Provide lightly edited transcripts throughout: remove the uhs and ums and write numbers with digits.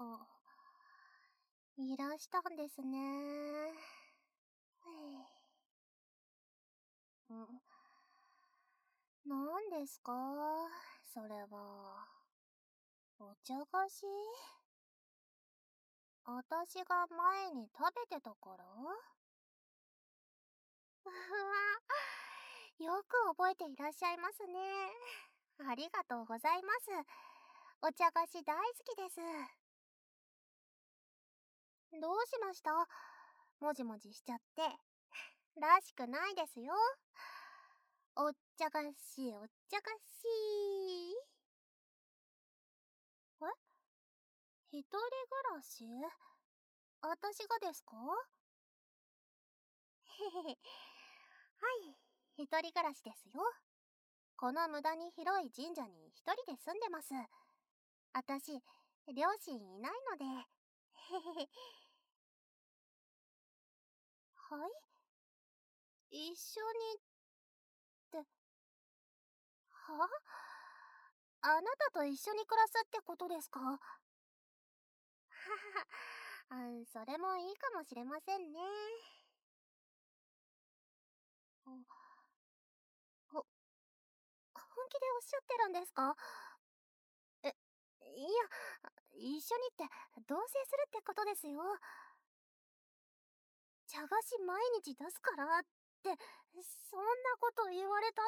いらしたんですね。何ですかそれは。お茶菓子？私が前に食べてたから？うわ、よく覚えていらっしゃいますね。ありがとうございます。お茶菓子大好きです。どうしました？もじもじしちゃって。らしくないですよ。お茶菓子、お茶菓子。一人暮らし？私がですか？へへへ。はい、一人暮らしですよ。この無駄に広い神社に一人で住んでます。私、両親いないので。へへへ。はい、一緒にって、はあなたと一緒に暮らすってことですか？ははは、それもいいかもしれませんね。ほ、本気でおっしゃってるんですか？え、いや、一緒にって同棲するってことですよ。茶菓子毎日出すからって、そんなこと言われたって。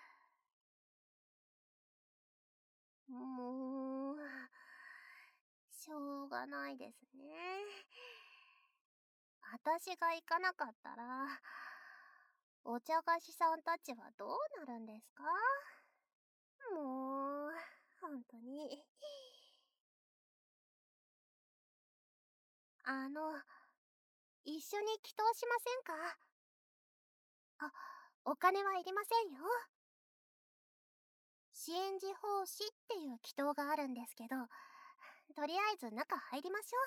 もう、しょうがないですね。私が行かなかったら、お茶菓子さんたちはどうなるんですか？もう、本当に。一緒に祈祷しませんか？あ、お金はいりませんよ。支援時奉仕っていう祈祷があるんですけど、とりあえず中入りましょ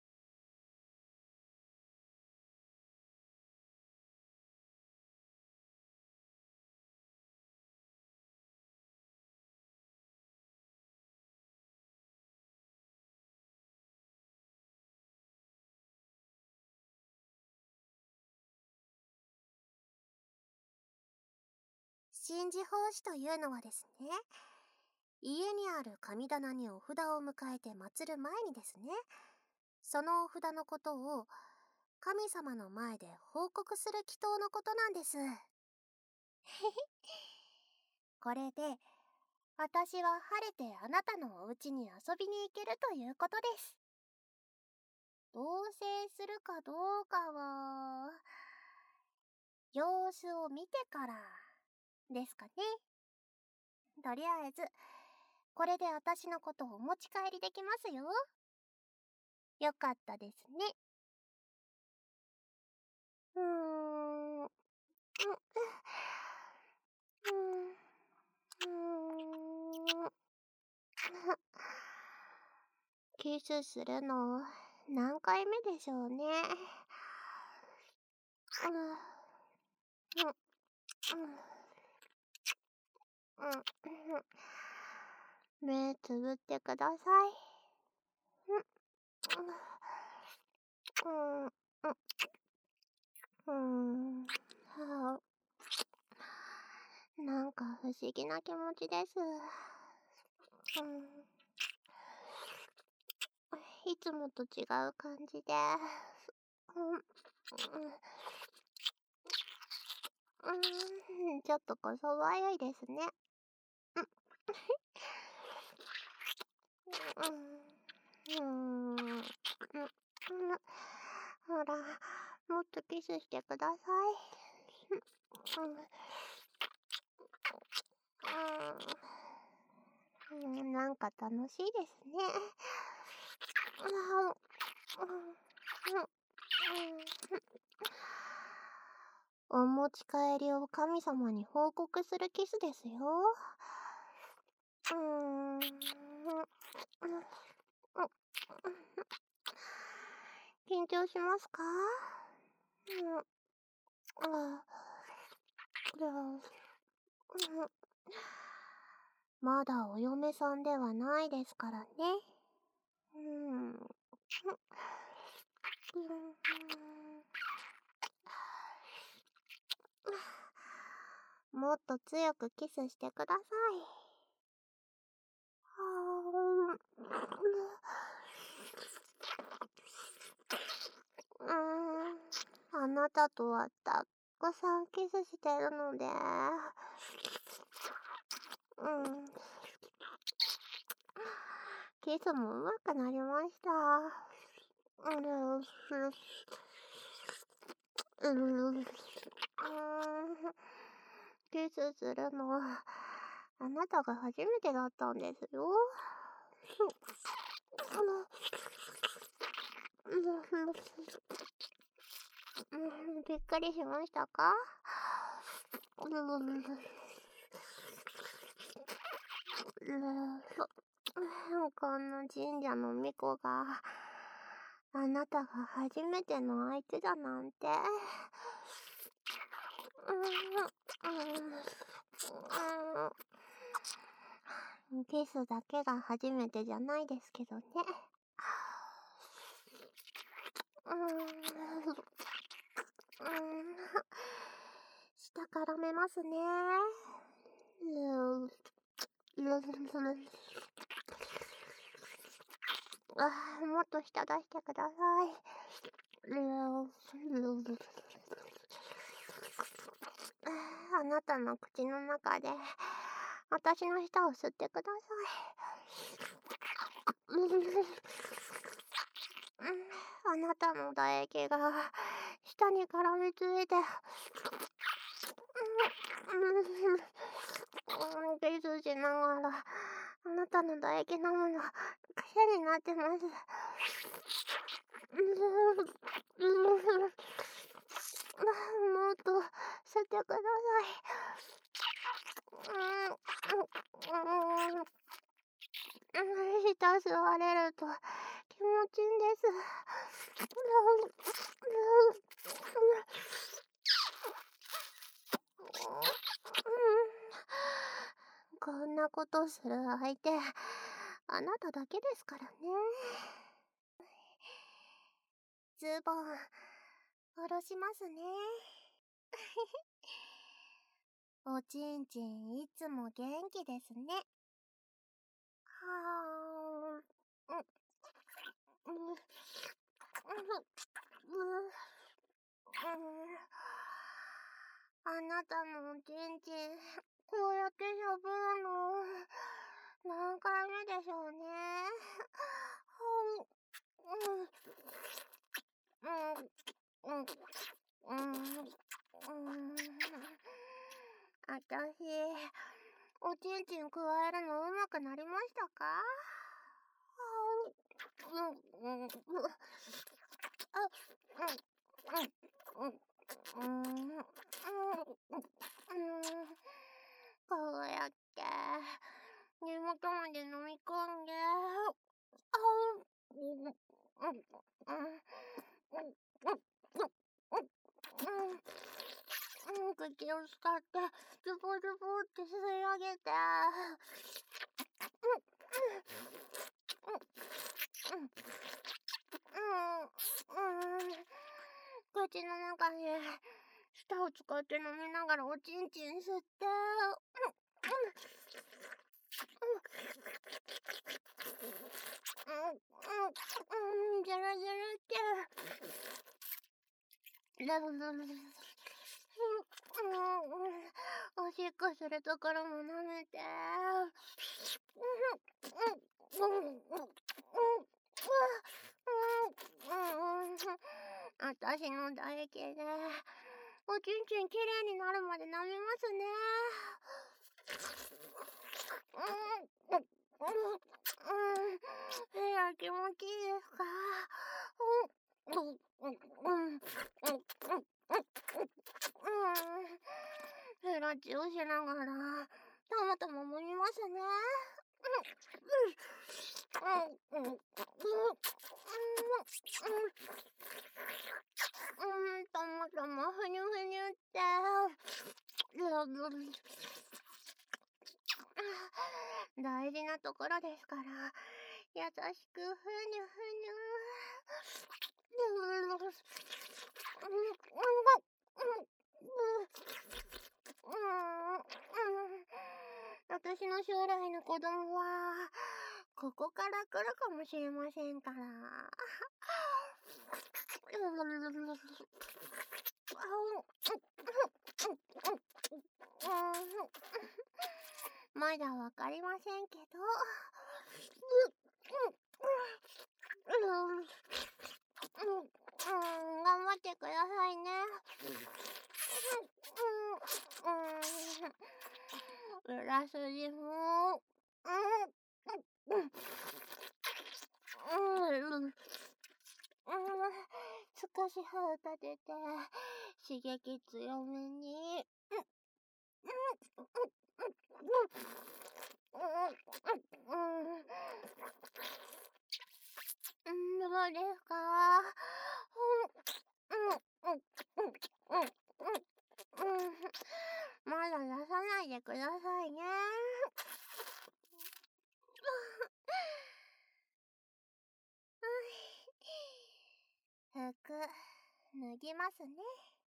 う。神事奉仕というのはですね、家にある神棚にお札を迎えて祀る前にですね、そのお札のことを神様の前で報告する祈祷のことなんです。これで、私は晴れてあなたのお家に遊びに行けるということです。同棲するかどうかは、様子を見てからですかね。とりあえず、これで私のことをお持ち帰りできますよ。よかったですね。うーん。うーん。キスするの何回目でしょうね。目つぶってください。はあ、なんか不思議な気持ちです。いつもと違う感じで。ちょっとこそばゆいですね。ほら、もっとキスしてください。なんか楽しいですね。お持ち帰りを神様に報告するキスですよ。緊張しますか？まだお嫁さんではないですからね。 もっと強くキスしてください。あなたとはたくさんキスしてるので、キスも上手くなりました。キスするのはあなたが初めてだったんですよ。びっくりしましたか？この神社の巫女があなたが初めての相手だなんて。キスだけが初めてじゃないですけどね。下からめますね。もっと下出してください。あなたの口の中で私の舌を吸ってください。あなたの唾液が舌に絡みついて、キスしながらあなたの唾液飲むの癖になってます。もっと吸ってください。舌吸われると気持ちいいんです。こんなことする相手、あなただけですからね。ズボン、下ろしますね。おちんちんいつも元気ですね。あなたのおちんちん、こうやってしゃぶるの、何回目でしょうね。あたし、おちんちんくわえるの上手くなりましたか？こうやって根元まで飲み込んで、口を使ってズボズボって吸い上げて、口の中に舌を使って飲みながらおちんちん吸って、ジャラジャラっておしっこするところも舐めて、あたしの唾液でおちんちんきれいになるまで舐めますね。気持ちいいですか？フラチをしながらたまたま揉みますね。たまたまふにゅふにゅって。大事なところですから、 優しくふにゅふにゅ。私の将来の子供はここから来るかもしれませんから。まだわかりませんけど。頑張ってくださいね。裏筋も。少し歯を立てて刺激強めに。どうですか？まだ出さないでくださいね。服脱ぎますね。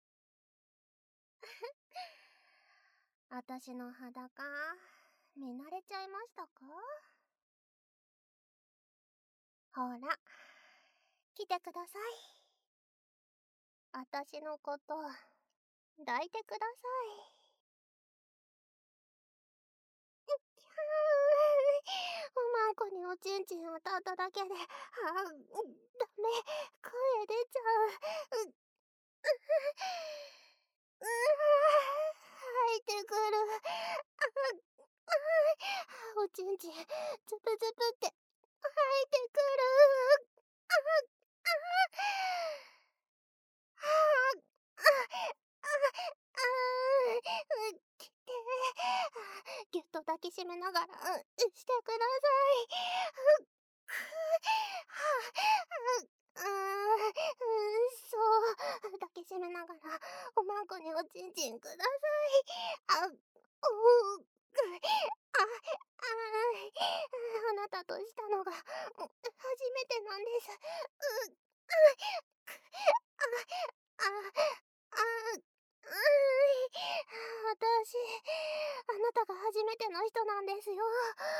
私の裸見慣れちゃいましたか？ほら、来てください。私のこと抱いてください。おまんこにおちんちん当たっただけで、ダメ、声出ちゃう。入ってくる。おちんちん、ズプズプって入ってくる。ぎゅっと抱きしめながら、してください。そう、抱きしめながら、おまんこにおちんちんください。あなたとしたのが、初めてなんです。私、あなたが初めての人なんですよ。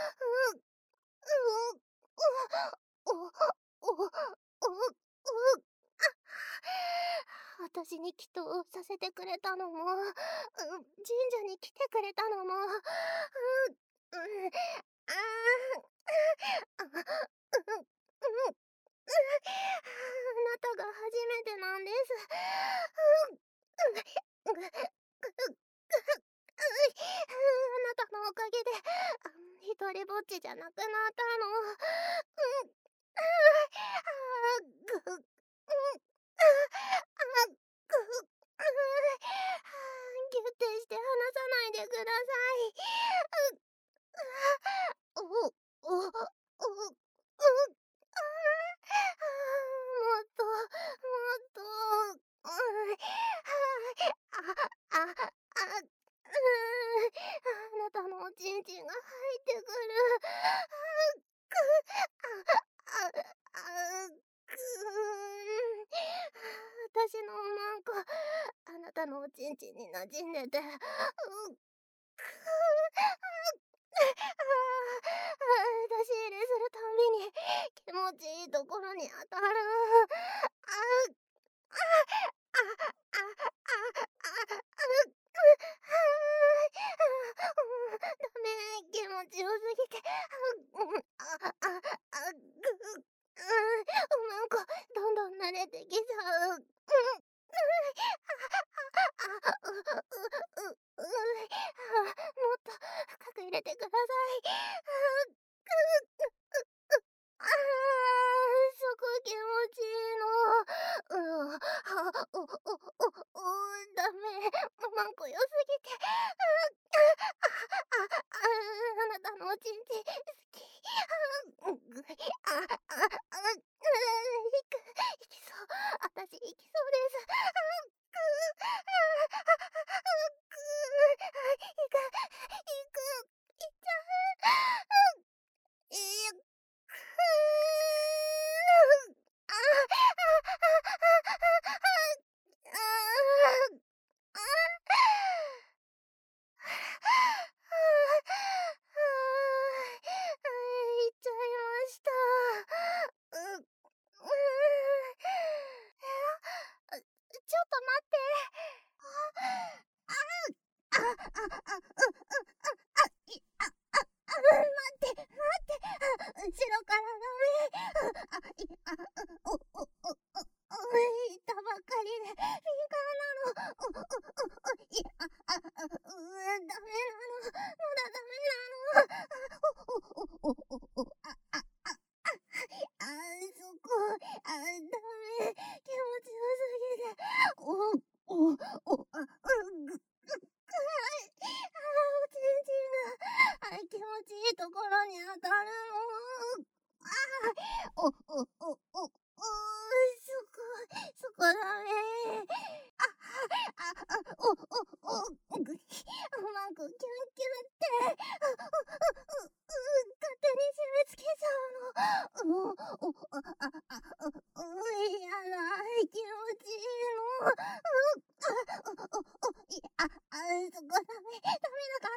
私に祈祷させてくれたのも、神社に来てくれたのも、あなたが初めてなんです。あなたのおかげで、一人ぼっちじゃなくなったの。ギュッてして離さないでください。もっと、もっと、あなたのおちんちんが入ってくる。私のおまんこ、あなたのおちんちんに馴染んでて、出し入れするたびに気持ちいいところに当たる。ダメ、気持ちよすぎて。おまんこ、どんどん慣れてきちゃう。もっと深く入れてください。そこ気持ちいいの。ダメ。おまんこ良すぎて。あなたのおちんちん好き。いきそう。私いきそうです。いっちゃう。 あ、あ、あ、あ、あ、待って、後ろからダメ。いたばかりで、敏感なの。ダメなの。まだダメなの。そこ、ダメ。気持ちよすぎて。おちんちんが、気持ちいいところに当たるの。そこダメ。うまくキュンキュンって、勝手に締め付けちゃうの。やだ、気持ちいいの。そこダメだから。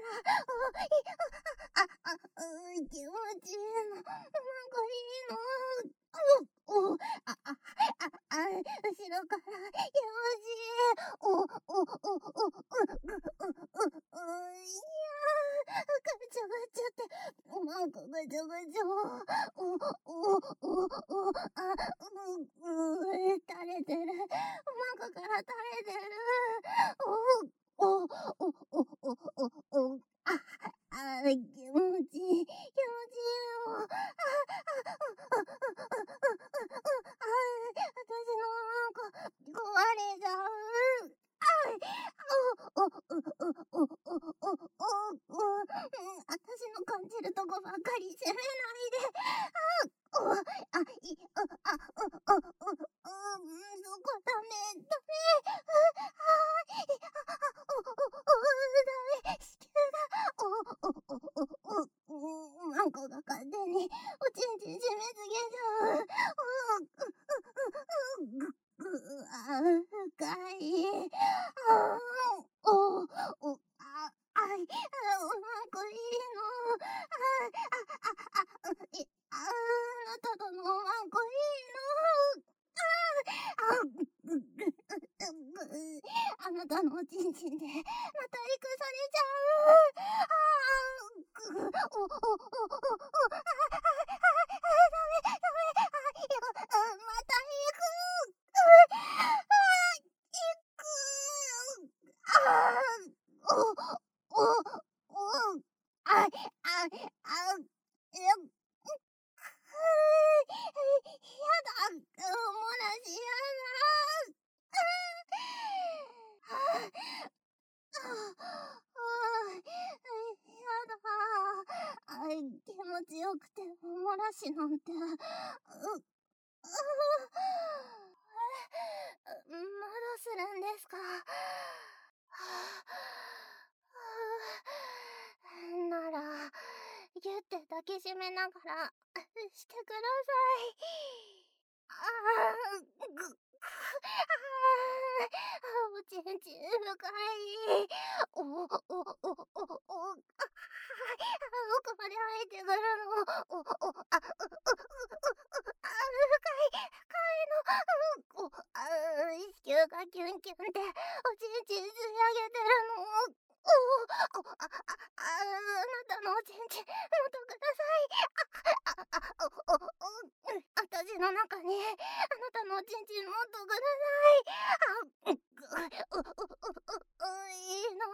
気持ちいいの。うまくいいの。後ろから気持ちいい。ぐちゃぐちゃって、うまくぐちゃぐちゃ。垂れてる。うまくから垂れてる。気持ちいい。気持ちいいよ。私のなんか壊れちゃう。私の感じるとこばっかり責めないで。そこダメ。ダメ。子宮が。なんかが勝手におちんちん締め付けちゃう。深い。うまくいいの。あなたとのうまくいいの。あなたのおちんちんでまた育されちゃう。ダメ。また行く。気持ちよくておもらしなんて。まだするんですか？なら、ギュって抱きしめながらしてください。おちんちん深い。奥まで入ってくるの。深いの。子宮がキュンキュンっておちんちん吸い上げてるの。あなたのおちんちんもっとください。私の中にあなたのおちんちんもっとください。いいの。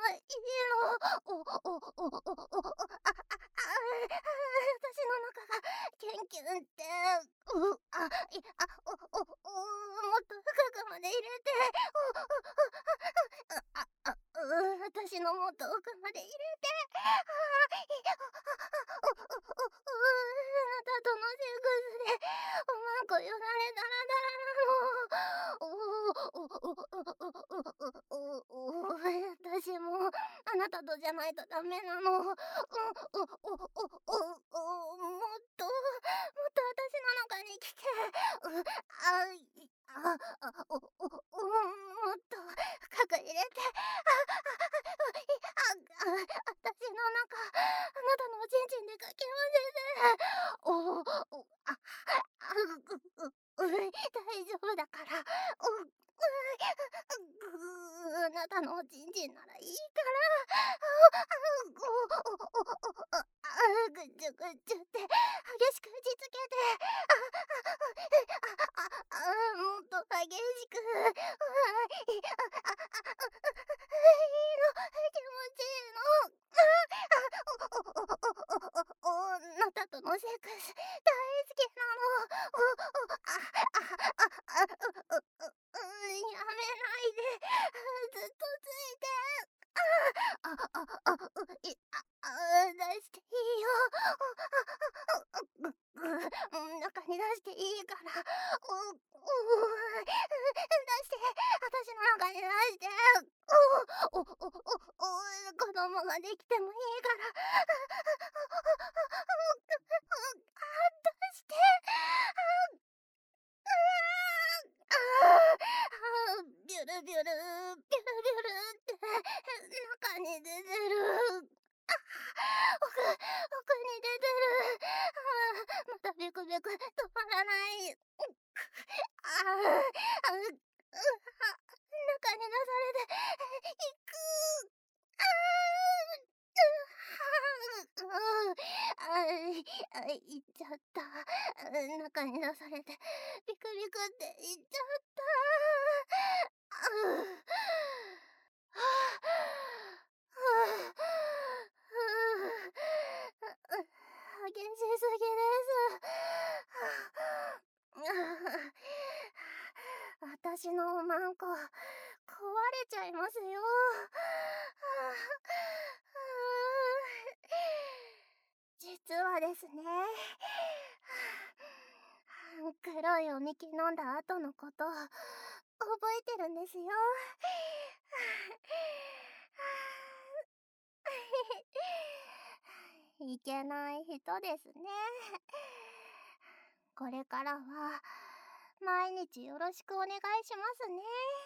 私の中がキュンキュンって。もっと深くまで入れて。私のもっと奥まで入れて。あなたとのセックスでうまくよだれダラダラなの。私もあなたとじゃないとダメなの。もっと私の中に来て。もっと深く入れて。私の中、あなたのおちんちんでかき混ぜて。大丈夫だから。 ちんちんならいいから。ぐっちゅぐっちゅって激しく打ちつけて、もっと激しく、いいの、気持ちいいの。あなたとのセックス大好きなの。やめないで。ずっとついて。出していいよ。中に出していいから。出して。私の中に出して。子供ができてもいいから。出して。ビュルビュル、ビュルビュルって中に出てる。奥に出てる。またビクビク止まらない。中に出されていく。いっちゃった。中に出されてビクビクっていっちゃった。激しすぎです。私のマンコ壊れちゃいますよ。実はですね、黒いおみき飲んだ後のこと覚えてるんですよ。いけない人ですね。これからは毎日よろしくお願いしますね。